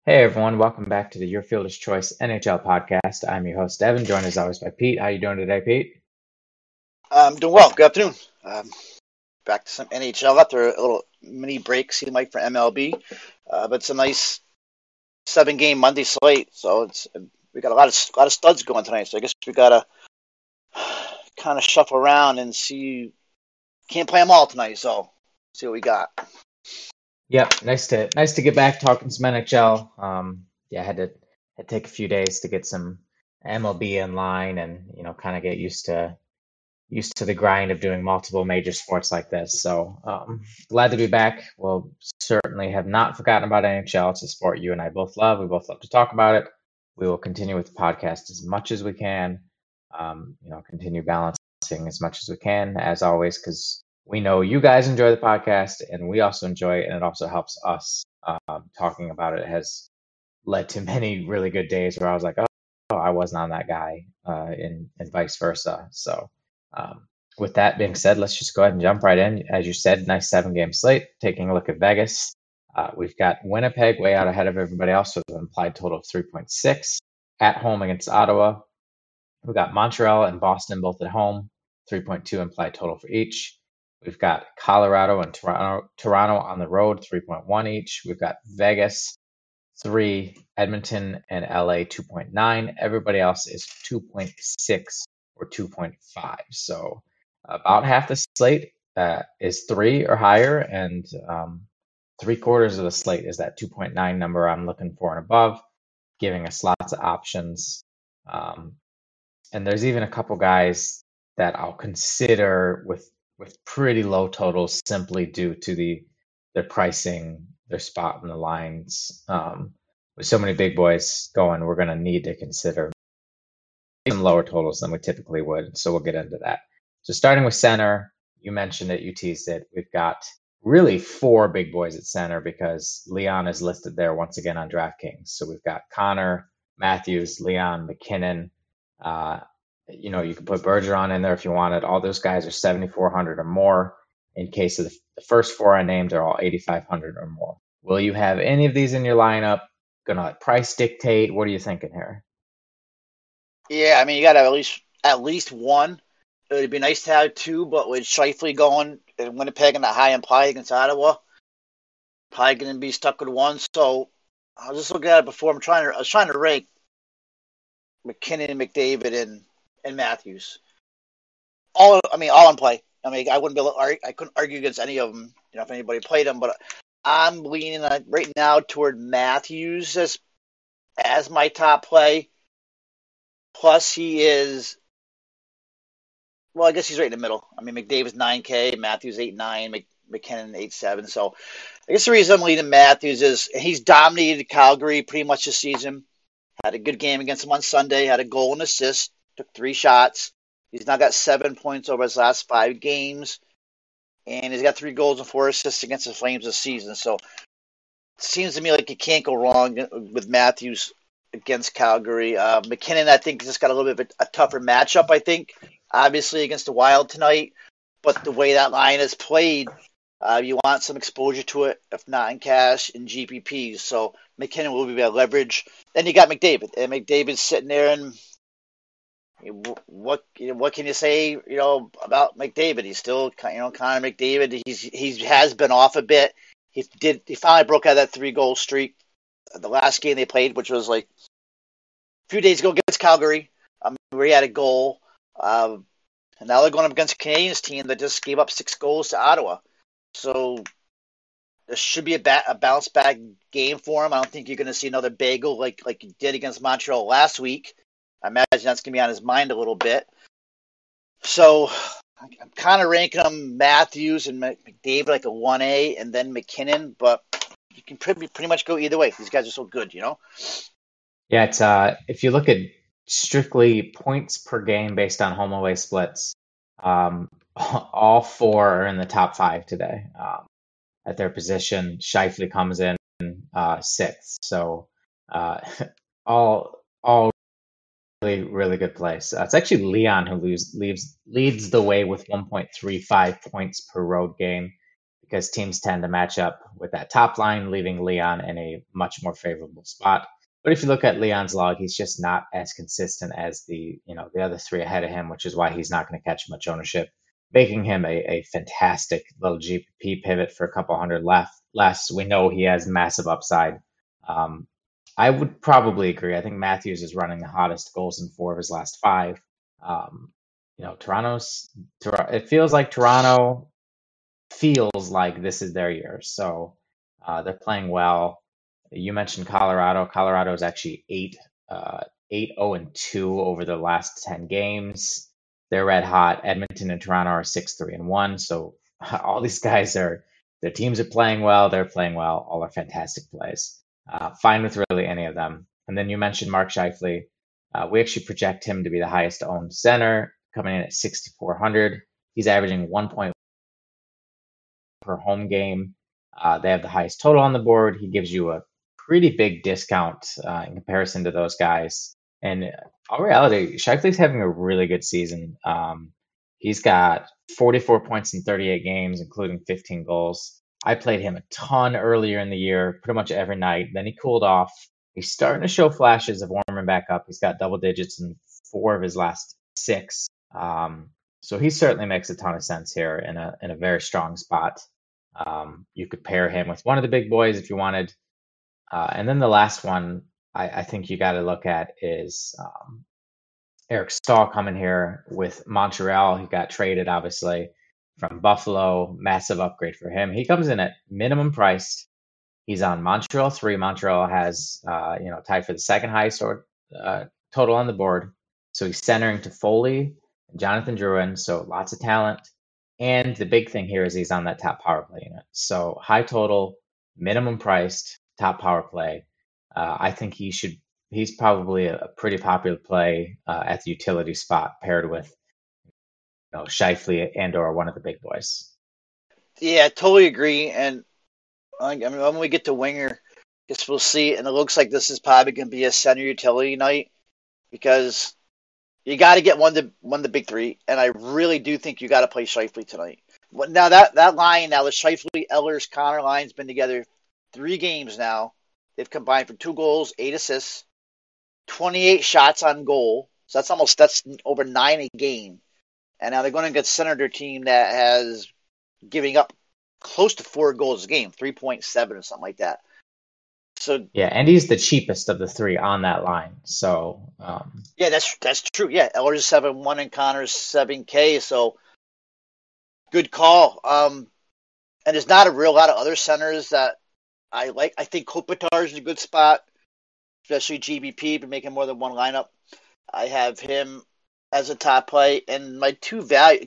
Hey everyone, welcome back to the Your Fielder's Choice NHL podcast. I'm your host Evan, joined as always by Pete. How you doing today, Pete? I'm doing well. Good afternoon. Back to some NHL after a little mini break, seemed like, for MLB. But it's a nice 7-game Monday slate, so we got a lot of studs going tonight. So I guess we gotta kind of shuffle around and see. Can't play them all tonight, so see what we got. Yep, nice to get back talking some NHL. Yeah, had to take a few days to get some MLB in line and kind of get used to the grind of doing multiple major sports like this. So glad to be back. We'll certainly have not forgotten about NHL. It's a sport you and I both love. We both love to talk about it. We will continue with the podcast as much as we can. Continue balancing as much as we can, as always, because we know you guys enjoy the podcast and we also enjoy it, and it also helps us. Talking about it has led to many really good days where I was like, oh, I wasn't on that guy, and vice versa. So, with that being said, let's just go ahead and jump right in. As you said, nice 7-game slate. Taking a look at Vegas, we've got Winnipeg way out ahead of everybody else with an implied total of 3.6 at home against Ottawa. We've got Montreal and Boston both at home, 3.2 implied total for each. We've got Colorado and Toronto on the road, 3.1 each. We've got Vegas, 3, Edmonton and LA, 2.9. Everybody else is 2.6 or 2.5. So about half the slate is 3 or higher, and 3/4 of the slate is that 2.9 number I'm looking for and above, giving us lots of options. And there's even a couple guys that I'll consider with pretty low totals simply due to their pricing, their spot in the lines. With so many big boys going, we're going to need to consider some lower totals than we typically would. So we'll get into that. So starting with center, you mentioned it, you teased it. We've got really 4 big boys at center because Leon is listed there once again on DraftKings. So we've got Connor, Matthews, Leon, McKinnon. You can put Bergeron in there if you wanted. All those guys are 7,400 or more. In case of the first 4 I named, are all 8,500 or more. Will you have any of these in your lineup? Gonna let price dictate? What are you thinking here? Yeah, I mean you got to at least one. It would be nice to have 2, but with Scheifele going and Winnipeg and the high implied against Ottawa, probably going to be stuck with 1. So I was just looking at it before. I was trying to rank McKinnon, McDavid, and Matthews. All in play. I mean, I wouldn't be able to I couldn't argue against any of them. If anybody played them, but I'm leaning right now toward Matthews as my top play. Plus, he is. Well, I guess he's right in the middle. I mean, McDavid's 9K, Matthews 8.9, McKinnon 8.7. So I guess the reason I'm leaning Matthews is he's dominated Calgary pretty much this season. Had a good game against them on Sunday. Had a goal and assist. Took 3 shots. He's now got 7 points over his last 5 games. And he's got 3 goals and 4 assists against the Flames this season. So it seems to me like you can't go wrong with Matthews against Calgary. McKinnon, I think, just got a little bit of a tougher matchup, I think. Obviously against the Wild tonight. But the way that line is played, you want some exposure to it, if not in cash, in GPPs. So McKinnon will be able to leverage. Then you got McDavid. And McDavid's sitting there, and what can you say, about McDavid? He's still, Connor McDavid. He has been off a bit. He finally broke out of that 3-goal streak. The last game they played, which was like a few days ago against Calgary, where he had a goal. And now they're going up against a Canadiens team that just gave up 6 goals to Ottawa. So this should be a bounce back game for him. I don't think you're going to see another bagel like you did against Montreal last week. I imagine that's going to be on his mind a little bit. So I'm kind of ranking them Matthews and McDavid like a 1A, and then McKinnon. But you can pretty much go either way. These guys are so good, Yeah, it's if you look at strictly points per game based on home away splits, all 4 are in the top 5 today at their position. Scheifele comes in 6th, so all really, really good place. It's actually Leon who leads the way with 1.35 points per road game, because teams tend to match up with that top line, leaving Leon in a much more favorable spot. But if you look at Leon's log, he's just not as consistent as the other three ahead of him, which is why he's not going to catch much ownership, making him a fantastic little GPP pivot for a couple hundred less. We know he has massive upside. I would probably agree. I think Matthews is running the hottest, goals in 4 of his last 5. It feels like Toronto feels like this is their year. So they're playing well. You mentioned Colorado. Colorado is actually 8-0-2 over the last 10 games. They're red hot. Edmonton and Toronto are 6-3-1. So all these guys their teams are playing well. They're playing well. All are fantastic plays. Fine with really any of them. And then you mentioned Mark Scheifele. We actually project him to be the highest owned center, coming in at 6,400. He's averaging 1 point per home game. They have the highest total on the board. He gives you a pretty big discount in comparison to those guys. And in all reality, Scheifele's having a really good season. He's got 44 points in 38 games, including 15 goals. I played him a ton earlier in the year, pretty much every night. Then he cooled off. He's starting to show flashes of warming back up. He's got double digits in 4 of his last 6. So he certainly makes a ton of sense here in a very strong spot. You could pair him with one of the big boys if you wanted. And then the last one I think you got to look at is Eric Stahl coming here with Montreal. He got traded, obviously, from Buffalo. Massive upgrade for him. He comes in at minimum priced. He's on Montreal 3. Montreal has, tied for the second highest total on the board. So he's centering to Foley and Jonathan Drouin. So lots of talent. And the big thing here is he's on that top power play unit. So high total, minimum priced, top power play. I think he's probably a pretty popular play at the utility spot paired with Scheifele and or one of the big boys. Yeah, I totally agree. And I mean, when we get to winger, I guess we'll see. And it looks like this is probably going to be a center utility night because you got to get one of the big three. And I really do think you got to play Scheifele tonight. Now that line, the Scheifele, Ehlers, Connor line's been together 3 games now. They've combined for 2 goals, 8 assists, 28 shots on goal. So that's over 9 a game. And now they're going to get Senator team that has giving up close to 4 goals a game, 3.7 or something like that. So yeah, and he's the cheapest of the 3 on that line. So yeah, that's true. Yeah, Ehlers is 7.1 and Connor's 7K. So good call. And there's not a real lot of other centers that I like. I think Kopitar is in a good spot, especially GBP, but making more than one lineup. I have him as a top play, and my 2 value.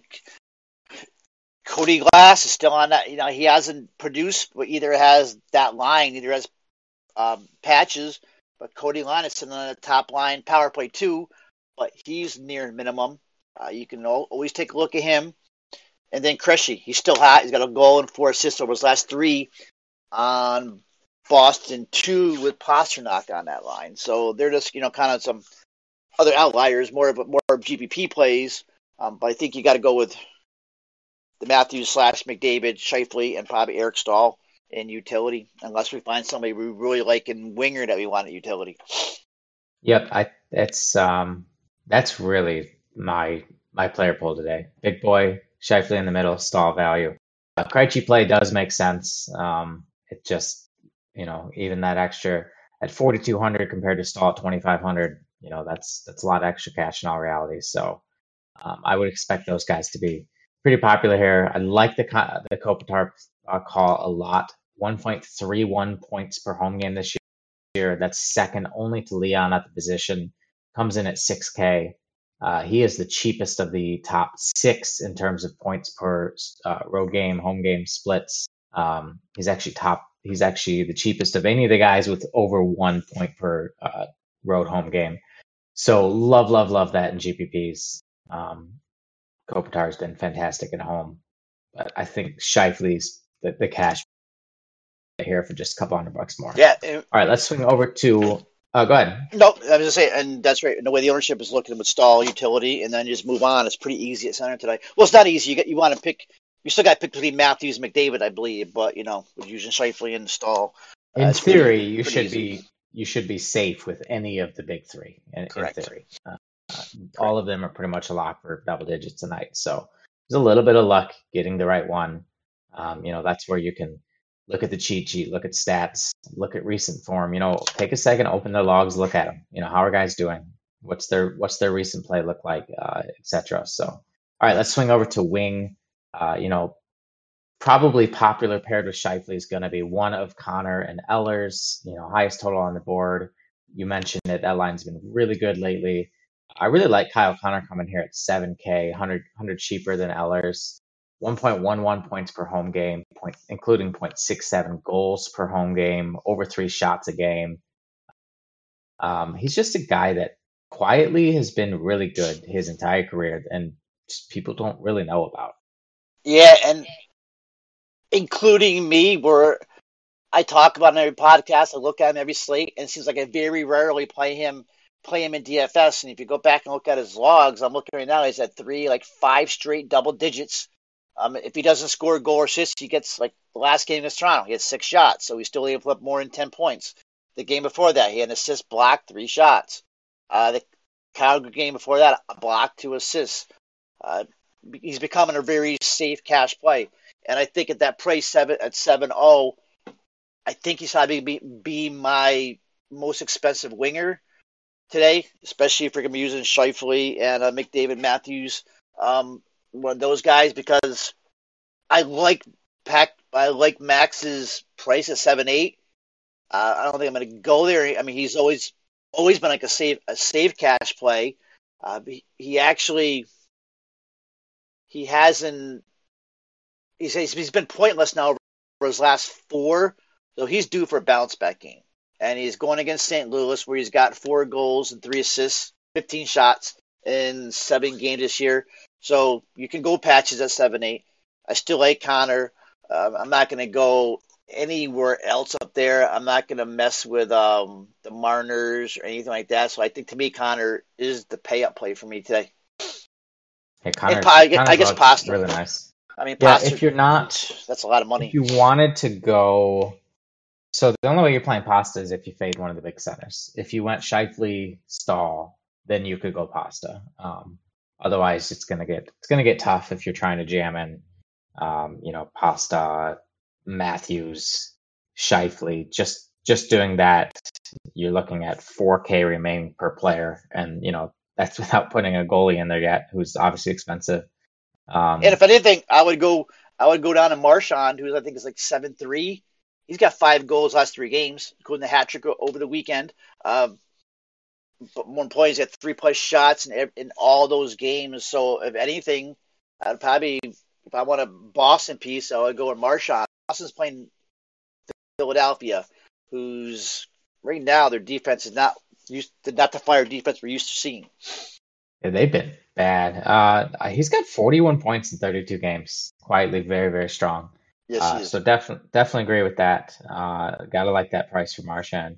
Cody Glass is still on that. He hasn't produced, but either has that line, either has patches. But Cody Glass is sitting on the top line, power play 2, but he's near minimum. You can always take a look at him. And then Krejci, he's still hot. He's got a goal and 4 assists over his last 3 on Boston, 2 with Pastrnak on that line. So they're just kind of some other outliers, more of GPP plays. But I think you got to go with the Matthews / McDavid, Scheifele, and probably Eric Stahl in utility, unless we find somebody we really like in winger that we want at utility. Yep, that's really my player pool today. Big boy, Scheifele in the middle, Stahl value. Krejci play does make sense. It just, even that extra at 4,200 compared to Stahl at 2,500, that's a lot of extra cash in all reality. So I would expect those guys to be pretty popular here. I like the Kopitar call a lot. 1.31 points per home game this year. That's second only to Leon at the position. Comes in at 6K. He is the cheapest of the top 6 in terms of points per road game, home game splits. He's actually the cheapest of any of the guys with over 1 point per road home game. So love that in GPPs. Kopitar's been fantastic at home, but I think Scheifele's the cash here for just a couple $100 more. Yeah. All right, let's swing over to. Go ahead. No, I was going to say, and that's right. And the way the ownership is looking with Stahl, utility, and then just move on. It's pretty easy at center today. Well, it's not easy. You want to pick You still got to pick between Matthews and McDavid, I believe, but with using Shifley and Stahl, In it's pretty theory, you pretty should easy. be safe with any of the big three. In Correct. theory, all Correct. of them are pretty much a lock for double digits tonight. So there's a little bit of luck getting the right one. That's where you can look at the cheat sheet, look at stats, look at recent form. Take a second, open their logs, look at them. How are guys doing? What's their recent play look like, etc. So, all right, let's swing over to wing. Probably popular paired with Scheifele is going to be one of Connor and Ellers, highest total on the board. You mentioned it. That line's been really good lately. I really like Kyle Connor coming here at 7K, 100 cheaper than Ellers. 1.11 points per home game, including 0.67 goals per home game, over 3 shots a game. He's just a guy that quietly has been really good his entire career, and just people don't really know about. Yeah, and including me, where I talk about him every podcast, I look at him every slate, and it seems like I very rarely play him in DFS. And if you go back and look at his logs, I'm looking right now, he's at 5 straight double digits. If he doesn't score a goal or assist, he gets, like the last game against Toronto, he had 6 shots, so he's still able to put up more than 10 points. The game before that, he had an assist, block, 3 shots. The Calgary game before that, a block, 2 assists. He's becoming a very safe cash play. And I think at that price at 7.0, I think he's probably be my most expensive winger today, especially if we're going to be using Scheifele and McDavid, Matthews, one of those guys, because I like Max's price at 7.8. I don't think I'm going to go there. I mean, he's always been like a save cash play. He's been pointless now for his last 4, so he's due for a bounce back game. And he's going against St. Louis, where he's got 4 goals and 3 assists, 15 shots in 7 games this year. So you can go patches at 7.8. I still like Connor. I'm not going to go anywhere else up there. I'm not going to mess with the Mariners or anything like that. So I think, to me, Connor is the pay-up play for me today. Hey, Connor's I guess Pasta. really nice. I mean, Yeah, Pasta, if you're not, that's a lot of money. if you wanted to go, so the only way you're playing Pasta is if you fade one of the big centers. If you went Scheifele, Stahl, then you could go Pasta. Otherwise, it's gonna get tough if you're trying to jam in, Pasta, Matthews, Scheifele. Just doing that, you're looking at 4K remaining per player, and that's without putting a goalie in there yet, who's obviously expensive. And if anything, I would go down to Marchand, who I think is like 7.3. He's got 5 goals last 3 games, including the hat trick over the weekend. But more importantly, he's got 3+ shots in all those games. So if anything, I'd probably, if I want a Boston piece, I would go with Marchand. Boston's playing Philadelphia, who's right now their defense is not the fire defense we're used to seeing. Yeah, they've been bad. He's got 41 points in 32 games. Quietly, very, very strong. Yes, he is. So definitely agree with that. Gotta like that price for Marchand.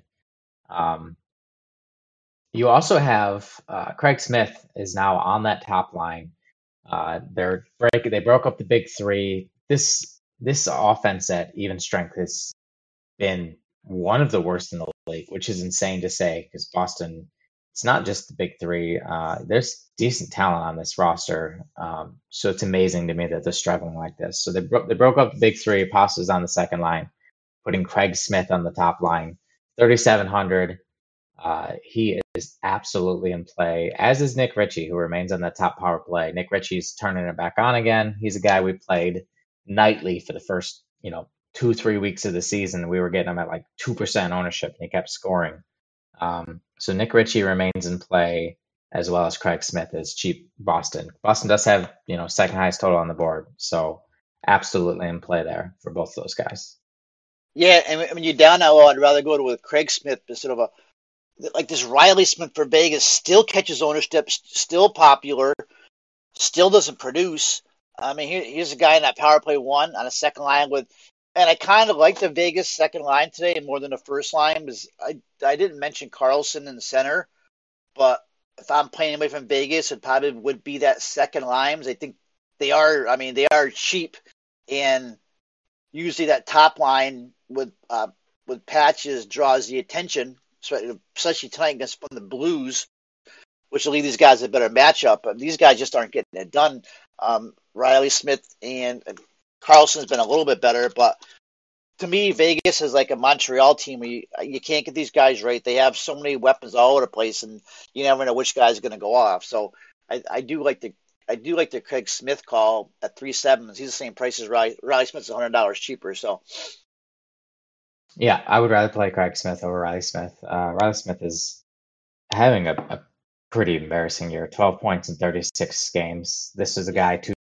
You also have Craig Smith is now on that top line. They broke up the big three. This offense at even strength has been one of the worst in the league, which is insane to say because Boston, it's not just the big three. There's decent talent on this roster, so it's amazing to me that they're struggling like this. So they broke up the big three. Pasta's on the second line, putting Craig Smith on the top line, 3,700. He is absolutely in play, as is Nick Ritchie, who remains on the top power play. Nick Ritchie's turning it back on again. He's a guy we played nightly for the first, 2-3 weeks of the season. We were getting him at like 2% ownership, and he kept scoring. So Nick Ritchie remains in play, as well as Craig Smith is cheap Boston. Boston does have, second highest total on the board, so absolutely in play there for both those guys. Yeah, and when you're down that low, I'd rather go with Craig Smith instead of this Riley Smith for Vegas. Still catches ownership, still popular, still doesn't produce. I mean, here's a guy in that power play 1 on a second line and I kind of like the Vegas second line today more than the first line because I didn't mention Carlson in the center, but if I'm playing away from Vegas, it probably would be that second line. I think they are cheap and usually that top line with Patches draws the attention, especially tonight against from the Blues, which will leave these guys a better matchup. But these guys just aren't getting it done. Riley Smith and Carlson's been a little bit better, but to me, Vegas is like a Montreal team where you can't get these guys right. They have so many weapons all over the place, and you never know which guy's going to go off. So I do like the Craig Smith call at 3.7. He's the same price as Riley. Riley Smith's $100 cheaper. So Yeah, I would rather play Craig Smith over Riley Smith. Riley Smith is having a pretty embarrassing year. 12 points in 36 games. This is a guy too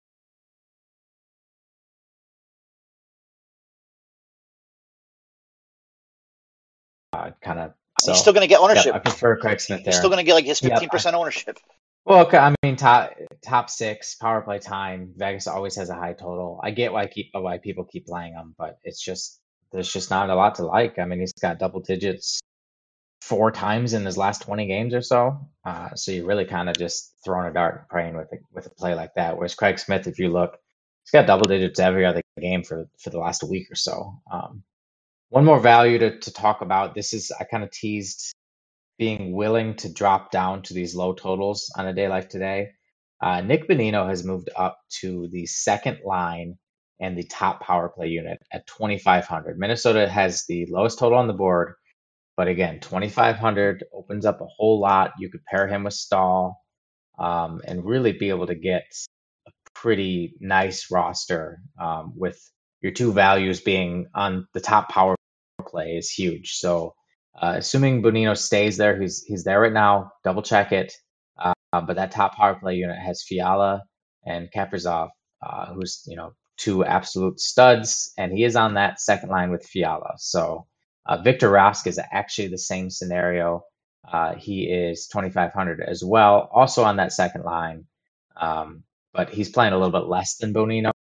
kind of. he's still going to get Yep, ownership. I prefer Craig Smith He's still there. going to get like his Yep, 15% ownership. well, I mean, top six power play time. Vegas always has a high total. I get why people keep playing him, but it's just there's just not a lot to like. I mean, he's got double digits 4 times in his last 20 games or so. So you're really kind of just throwing a dart and praying with a play like that. Whereas Craig Smith, if you look, he's got double digits every other game for the last week or so. One more value to talk about. This is I kind of teased being willing to drop down to these low totals on a day like today. Nick Bonino has moved up to the second line and the top power play unit at 2,500. Minnesota has the lowest total on the board, but again, 2,500 opens up a whole lot. You could pair him with Stahl and really be able to get a pretty nice roster with your two values being on the top power play is huge. So assuming Bonino stays there, he's there right now. Double check it. But that top power play unit has Fiala and Kaprizov, who's two absolute studs, and he is on that second line with Fiala. So Victor Rask is actually the same scenario. He is 2,500 as well, also on that second line, but he's playing a little bit less than Bonino.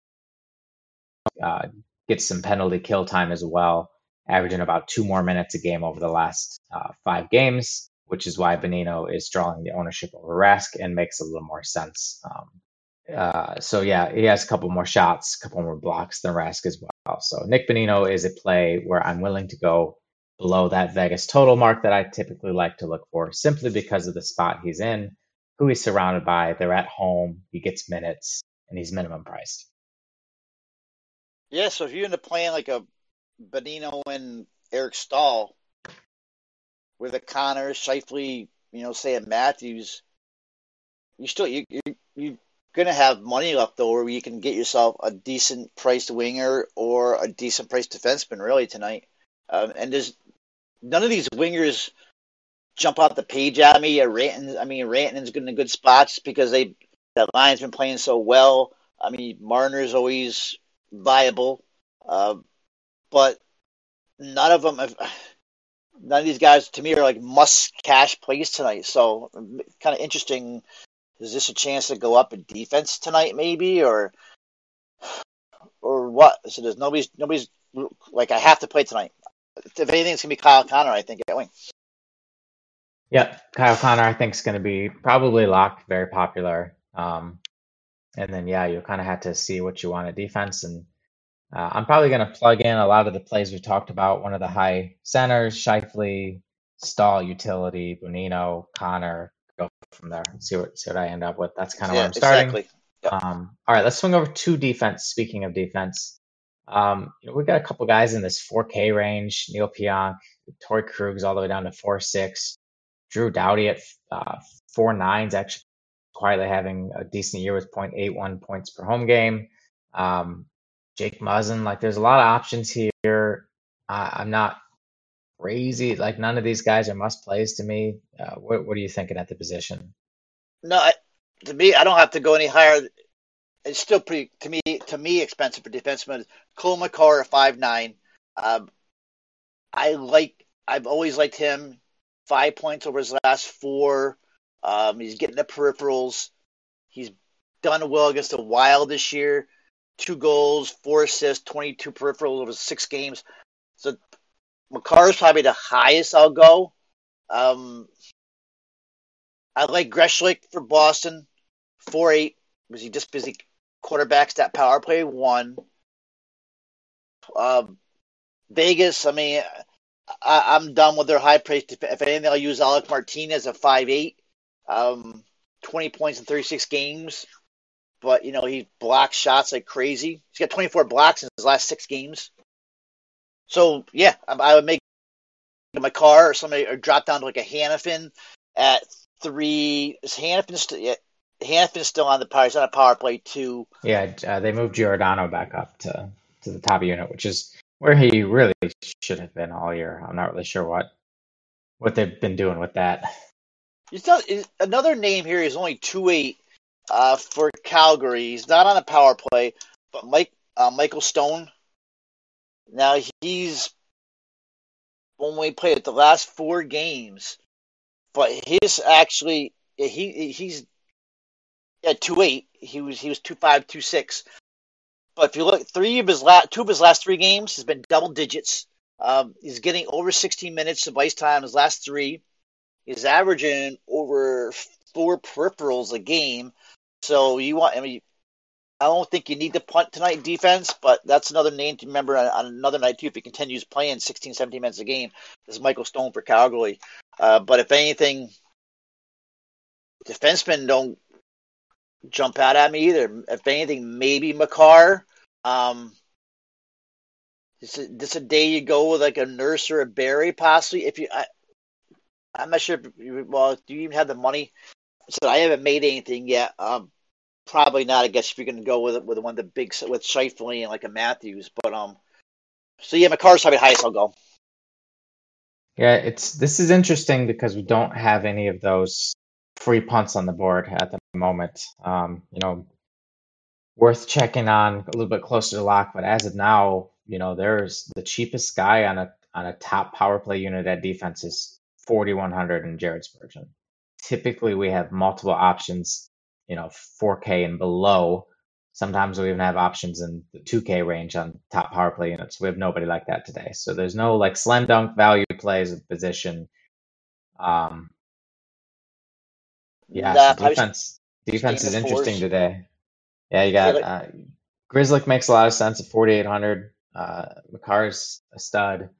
Gets some penalty kill time as well, averaging about 2 more minutes a game over the last 5 games, which is why Bonino is drawing the ownership over Rask and makes a little more sense. So yeah, he has a couple more shots, a couple more blocks than Rask as well. So Nick Bonino is a play where I'm willing to go below that Vegas total mark that I typically like to look for, simply because of the spot he's in, who he's surrounded by. They're at home, he gets minutes, and he's minimum priced. Yeah, so if you end up playing like a Bonino and Eric Stahl with a Connor, Shifley, say a Matthews, you're gonna have money left over where you can get yourself a decent priced winger or a decent priced defenseman really tonight. And there's none of these wingers jump off the page at me. Rantanen's in good spots because that line's been playing so well. I mean, Marner's always viable, but none of these guys to me are like must cash plays tonight. So kind of interesting. Is this a chance to go up in defense tonight, maybe, or what? So there's nobody's like I have to play tonight. If anything, it's gonna be Kyle Connor, I think, at wing. Yep, Kyle Connor I think is going to be probably locked, very popular. And then yeah, you'll kind of have to see what you want at defense. And I'm probably going to plug in a lot of the plays we talked about. One of the high centers, Shifley, Stahl, utility, Bonino, Connor. Go from there. See what I end up with. That's kind of where I'm starting. Exactly. Yep. All right, let's swing over to defense. Speaking of defense, we've got a couple guys in this 4K range. Neil Pionk, Torrey Krug's all the way down to 4.6. Drew Doughty at 4.9's actually quietly having a decent year with 0.81 points per home game. Jake Muzzin, like there's a lot of options here. I'm not crazy. Like none of these guys are must plays to me. What are you thinking at the position? No, to me, I don't have to go any higher. It's still pretty to me expensive for defensemen. Cole McCarr at 5.9. I've always liked him. 5 points over his last 4. He's getting the peripherals. He's done well against the Wild this year. 2 goals, 4 assists, 22 peripherals over 6 games. So McCarr is probably the highest I'll go. I like Greshlick for Boston, 4.8. Was he just busy quarterbacks that power play 1? Vegas, I mean, I'm done with their high price. If anything, I'll use Alec Martinez at 5'8", 20 points in 36 games. But, he blocks shots like crazy. He's got 24 blocks in his last 6 games. So, yeah, I would make my car or somebody or drop down to like a Hannafin at 3. Is Hannafin Hannafin's still on the power. He's on a power play 2. Yeah, they moved Giordano back up to the top unit, which is where he really should have been all year. I'm not really sure what they've been doing with that. Another name here is only 2.8 for Calgary. He's not on a power play, but Michael Stone. Now he's only played at the last 4 games, but his actually he's at 2.8. He was 2.5, 2.6. But if you look, 2 of his last 3 games has been double digits. He's getting over 16 minutes of ice time his last 3. He's averaging over 4 peripherals a game. So I don't think you need to punt tonight defense, but that's another name to remember on another night too. If he continues playing 16, 17 minutes a game, this is Michael Stone for Calgary. But if anything, defensemen don't jump out at me either. If anything, maybe Makar. This a day you go with like a Nurse or a Barry possibly. I'm not sure. Do you even have the money? So I haven't made anything yet. Probably not. I guess if you're going to go with one of the big with Scheifele and like a Matthews, but so yeah, Makar's probably the highest I'll go. Yeah, this is interesting because we don't have any of those free punts on the board at the moment. Worth checking on a little bit closer to lock, but as of now, there's the cheapest guy on a top power play unit at defense is 4,100 in Jared Spurgeon. Typically, we have multiple options, 4K and below. Sometimes we even have options in the 2K range on top power play units. We have nobody like that today. So there's no like slam dunk value plays with position. Yeah, so defense is interesting today. Yeah, you got Grizzlick makes a lot of sense at 4,800. Makar's a stud.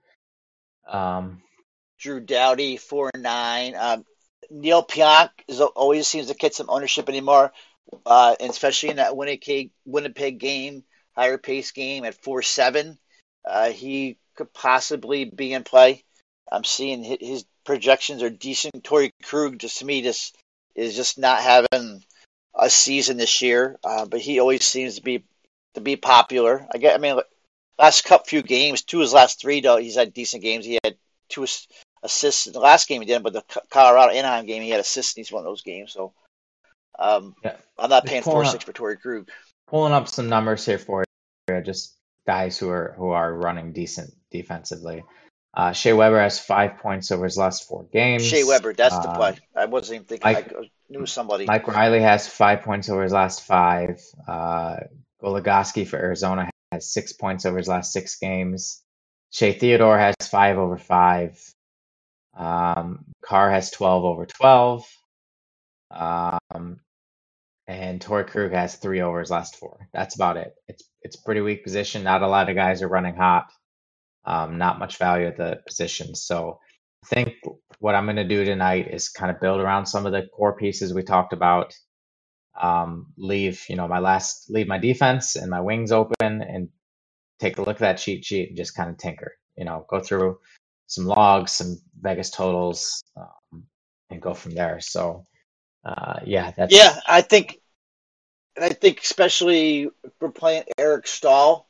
Drew Doughty 4.9. Neil Pionk always seems to get some ownership anymore, and especially in that Winnipeg game, higher pace game at 4.7. He could possibly be in play. I'm seeing his projections are decent. Torrey Krug, just to me, is just not having a season this year, but he always seems to be popular. Last few games, 2 of his last 3 though, he's had decent games. He had 2 assists in the last game he didn't, but the Colorado Anaheim game he had assists in each one of those games. So I'm not paying 4.6 for Torrey Krug. Pulling up some numbers here for you, just guys who are running decent defensively. Shea Weber has 5 points over his last 4 games. Shea Weber, that's the play. I wasn't even thinking. I knew somebody. Mike Riley has 5 points over his last 5. Goligoski for Arizona has 6 points over his last 6 games. Shea Theodore has 5 over 5. Carr has 12 over 12. And Torrey Krug has 3 over his last 4. That's about it. It's a pretty weak position. Not a lot of guys are running hot. Not much value at the position. So I think what I'm going to do tonight is kind of build around some of the core pieces we talked about. Leave my defense and my wings open and take a look at that cheat sheet and just kind of tinker. Go through some logs, some Vegas totals, and go from there. So I think especially if we're playing Eric Staal.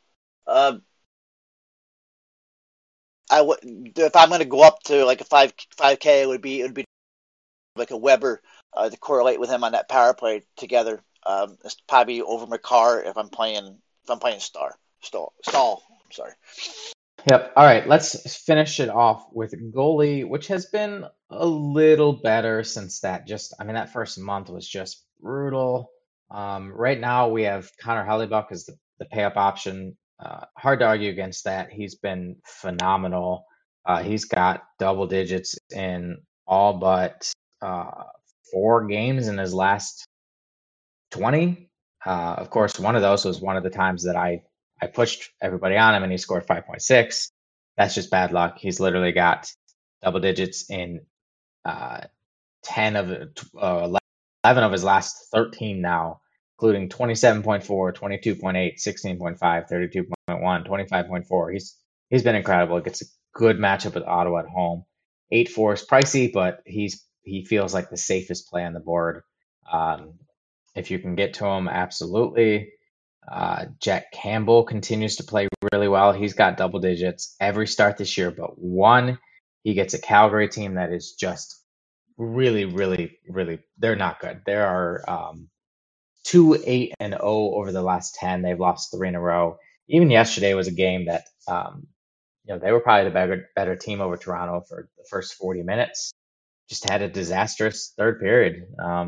If I'm going to go up to like a 5K, it would be like a Weber to correlate with him on that power play together. It's probably over Makar if I'm playing Staal. I'm sorry. Yep. All right. Let's finish it off with goalie, which has been a little better since that first month was just brutal. Right now we have Connor Hellebuyck as the pay up option. Hard to argue against that. He's been phenomenal. He's got double digits in all but 4 games in his last 20. Of course, one of those was one of the times that I I pushed everybody on him and he scored 5.6. That's just bad luck. He's literally got double digits in 10 of 11 of his last 13 now, including 27.4, 22.8, 16.5, 32.1, 25.4. He's been incredible. It gets a good matchup with Ottawa at home. 8-4 is pricey, but he feels like the safest play on the board. If you can get to him, absolutely. Jack Campbell continues to play really well. He's got double digits every start this year, but one. He gets a Calgary team that is just really, really, really, they're not good. There are 2-8-0 over the last 10. They've lost 3 in a row. Even yesterday was a game that they were probably the better team over Toronto for the first 40 minutes. Just had a disastrous third period.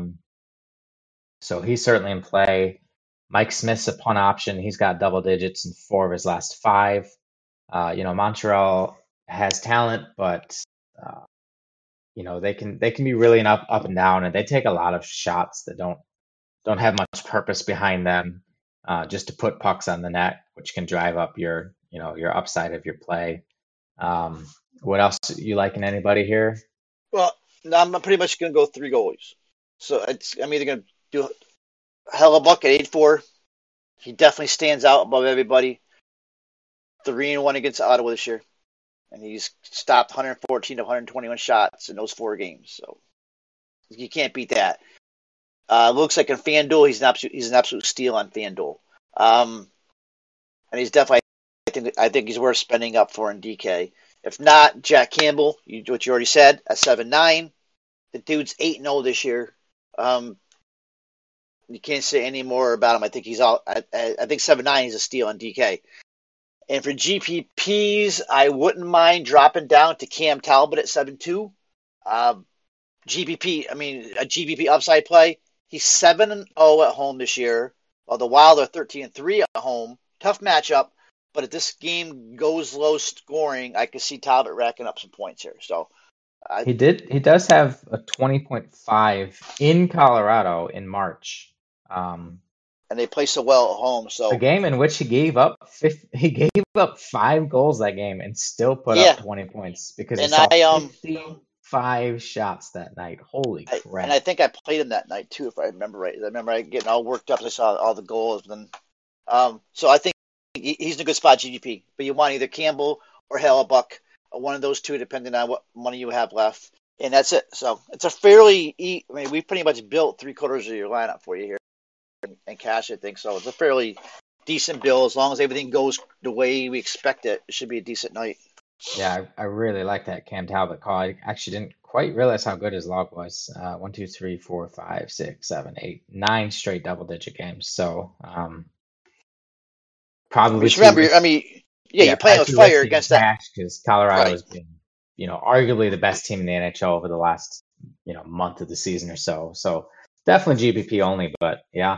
So he's certainly in play. Mike Smith's a punt option. He's got double digits in 4 of his last 5. Montreal has talent, but they can be really up and down, and they take a lot of shots that don't have much purpose behind them, just to put pucks on the net, which can drive up your upside of your play. What else you liking anybody here? Well, no, I'm pretty much going to go 3 goalies. So I'm either going to do Hellebuck at 8-4. He definitely stands out above everybody. 3-1 against Ottawa this year. And he's stopped 114 of 121 shots in those 4 games. So you can't beat that. Looks like in FanDuel, he's an absolute steal on FanDuel. And he's definitely, I think he's worth spending up for in DK. If not, Jack Campbell, what you already said, at 7-9. The dude's 8-0 this year. You can't say any more about him. I think he's all. I think 7-9 is a steal on DK. And for GPPs, I wouldn't mind dropping down to Cam Talbot at 7-2. GPP, a GPP upside play. He's 7-0 at home this year. While the Wild are 13-3 at home. Tough matchup. But if this game goes low scoring, I could see Talbot racking up some points here. So he does have a 20.5 in Colorado in March. And they play so well at home. So a game in which he gave up 5 goals that game and still put up 20 points because he saw 55 shots that night. Holy crap! And I think I played him that night too, if I remember right. I remember getting all worked up. I saw all the goals. Then, so I think he's in a good spot GDP. But you want either Campbell or Hellebuck, one of those two, depending on what money you have left. And that's it. So it's a fairly. We pretty much built 3/4 of your lineup for you here. And cash, I think so. It's a fairly decent bill as long as everything goes the way we expect it. It should be a decent night. Yeah, I really like that Cam Talbot call. I actually didn't quite realize how good his log was. 1, 2, 3, 4, 5, 6, 7, 8, 9 straight double-digit games. So probably. Just remember, you're playing with fire against that because Colorado has been, arguably the best team in the NHL over the last, month of the season or so. So definitely GPP only, but yeah.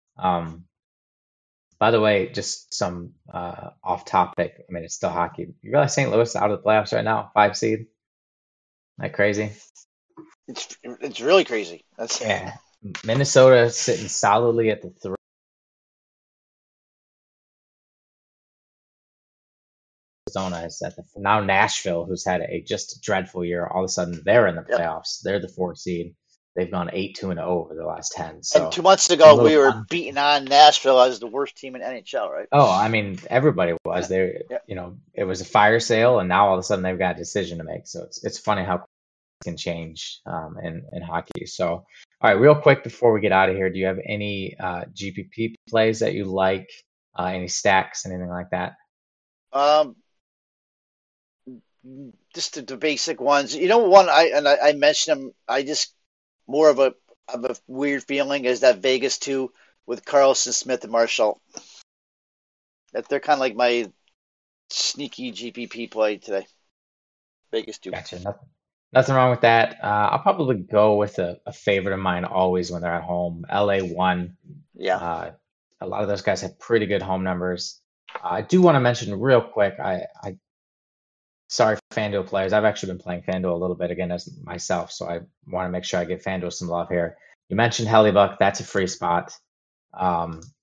By the way, just some off topic. It's still hockey. You realize St. Louis is out of the playoffs right now, 5 seed? Isn't that crazy? It's really crazy. Yeah. Minnesota sitting solidly at the 3. Arizona is at now Nashville, who's had just a dreadful year. All of a sudden, they're in the playoffs. They're the 4 seed. They've gone 8-2-0 over the last 10. So and 2 months ago, we were beating on Nashville as the worst team in NHL, right? Oh, everybody was there. It was a fire sale, and now all of a sudden they've got a decision to make. So it's funny how it can change in hockey. So, all right, real quick before we get out of here, do you have any GPP plays that you like? Any stacks, anything like that? Just the basic ones. One I mentioned them. I just. More of a weird feeling is that Vegas 2 with Carlson, Smith, and Marshall. That they're kind of like my sneaky GPP play today. Vegas 2. Gotcha. Nothing wrong with that. I'll probably go with a favorite of mine always when they're at home. LA 1. Yeah. A lot of those guys have pretty good home numbers. I do want to mention real quick. Sorry for FanDuel players. I've actually been playing FanDuel a little bit again as myself, so I want to make sure I give FanDuel some love here. You mentioned Hellebuck. That's a free spot.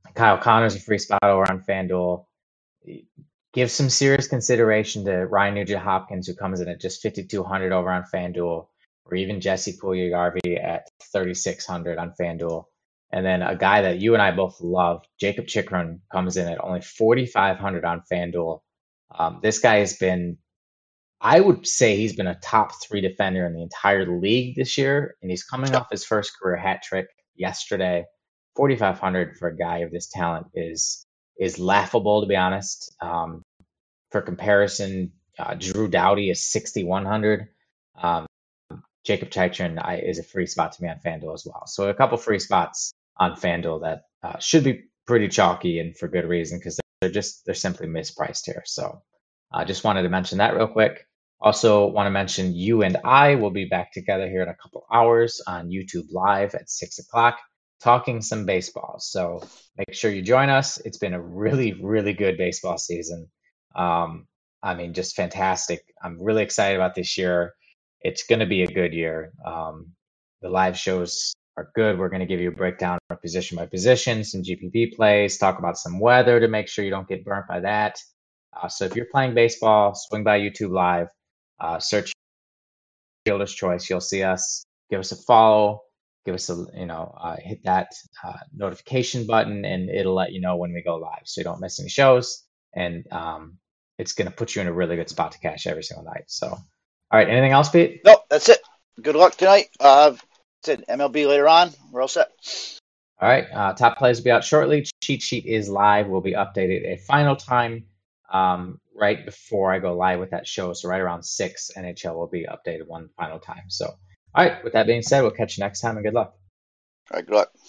Kyle Connor's a free spot over on FanDuel. Give some serious consideration to Ryan Nugent-Hopkins, who comes in at just 5,200 over on FanDuel, or even Jesse Puljujarvi at 3,600 on FanDuel. And then a guy that you and I both love, Jakob Chychrun, comes in at only 4,500 on FanDuel. This guy has been, I would say he's been a top 3 defender in the entire league this year, and he's coming off his first career hat trick yesterday. 4,500 for a guy of this talent is laughable, to be honest. For comparison, Drew Doughty is 6,100. Um, Jakob Chychrun is a free spot to me on FanDuel as well. So a couple free spots on FanDuel that should be pretty chalky, and for good reason, because they're simply mispriced here. So I just wanted to mention that real quick. Also want to mention you and I will be back together here in a couple hours on YouTube Live at 6 o'clock talking some baseball. So make sure you join us. It's been a really, really good baseball season. I mean, just fantastic. I'm really excited about this year. It's going to be a good year. The live shows are good. We're going to give you a breakdown of position by position, some GPP plays, talk about some weather to make sure you don't get burnt by that. So if you're playing baseball, swing by YouTube Live, search Fielder's Choice. You'll see us. Give us a follow. Give us a, hit that notification button, and it'll let you know when we go live, so you don't miss any shows. And it's going to put you in a really good spot to cash every single night. So, all right, anything else, Pete? No, that's it. Good luck tonight. Said MLB later on. We're all set. All right, top plays will be out shortly. Cheat sheet is live. Will be updated a final time right before I go live with that show. So right around 6, NHL will be updated one final time. So, all right, with that being said, we'll catch you next time, and good luck. All right, good luck.